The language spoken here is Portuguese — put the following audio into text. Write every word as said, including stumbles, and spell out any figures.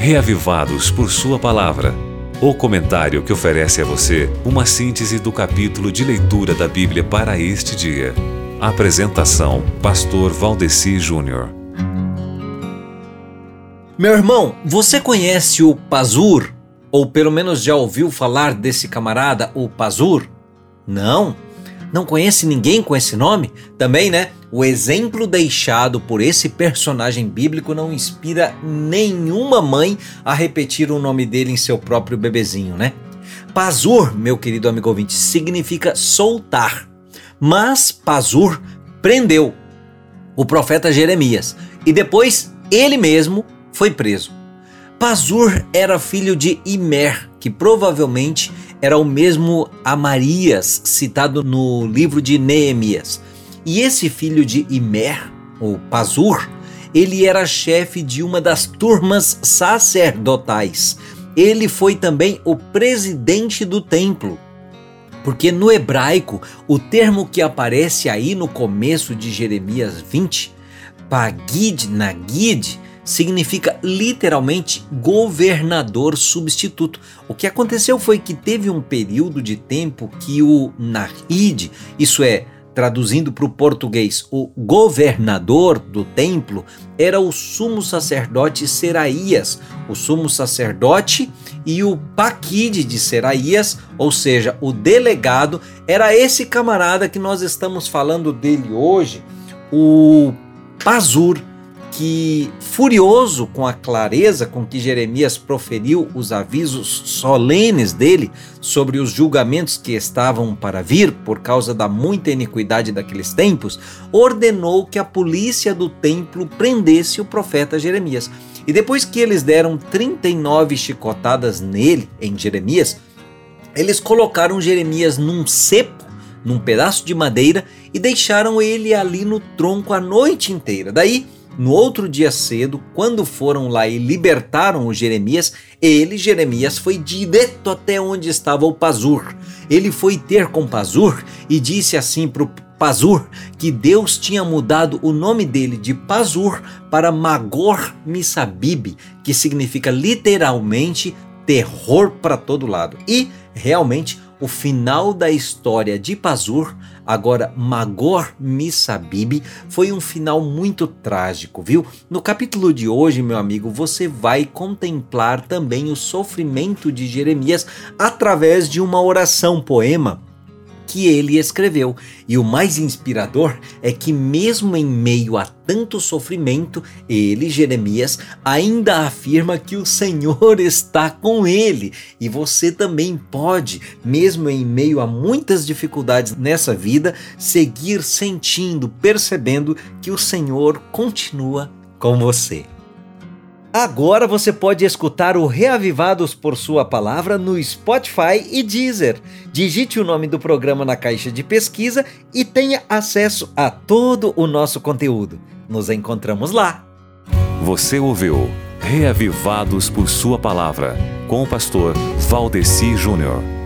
Reavivados por Sua Palavra. O comentário que oferece a você uma síntese do capítulo de leitura da Bíblia para este dia. Apresentação: Pastor Valdeci Júnior. Meu irmão, você conhece o Pazur? Ou pelo menos já ouviu falar desse camarada, o Pazur? Não? Não conhece ninguém com esse nome? Também, né? O exemplo deixado por esse personagem bíblico não inspira nenhuma mãe a repetir o nome dele em seu próprio bebezinho, né? Pazur, meu querido amigo ouvinte, significa soltar. Mas Pazur prendeu o profeta Jeremias e depois ele mesmo foi preso. Pazur era filho de Imer, que provavelmente era o mesmo Amarias citado no livro de Neemias. E esse filho de Imer, o Pazur, ele era chefe de uma das turmas sacerdotais. Ele foi também o presidente do templo. Porque no hebraico, o termo que aparece aí no começo de Jeremias vinte, Pagid Nagid, significa literalmente governador substituto. O que aconteceu foi que teve um período de tempo que o Nahid, isso é, traduzindo para o português, o governador do templo, era o sumo sacerdote Seraías, o sumo sacerdote, e o Paquide de Seraías, ou seja, o delegado, era esse camarada que nós estamos falando dele hoje, o Pazur, que, furioso com a clareza com que Jeremias proferiu os avisos solenes dele sobre os julgamentos que estavam para vir por causa da muita iniquidade daqueles tempos, ordenou que a polícia do templo prendesse o profeta Jeremias. E depois que eles deram trinta e nove chicotadas nele, em Jeremias, eles colocaram Jeremias num cepo, num pedaço de madeira, e deixaram ele ali no tronco a noite inteira. Daí, no outro dia cedo, quando foram lá e libertaram o Jeremias, ele, Jeremias, foi direto até onde estava o Pazur. Ele foi ter com Pazur e disse assim para o Pazur que Deus tinha mudado o nome dele de Pazur para Magor Missabib, que significa literalmente terror para todo lado. E, realmente, o final da história de Pazur, agora Magor Missabib, foi um final muito trágico, viu? No capítulo de hoje, meu amigo, você vai contemplar também o sofrimento de Jeremias através de uma oração, poema, que ele escreveu. E o mais inspirador é que mesmo em meio a tanto sofrimento, ele, Jeremias, ainda afirma que o Senhor está com ele. E você também pode, mesmo em meio a muitas dificuldades nessa vida, seguir sentindo, percebendo que o Senhor continua com você. Agora você pode escutar o Reavivados por Sua Palavra no Spotify e Deezer. Digite o nome do programa na caixa de pesquisa e tenha acesso a todo o nosso conteúdo. Nos encontramos lá. Você ouviu Reavivados por Sua Palavra, com o pastor Valdeci Júnior.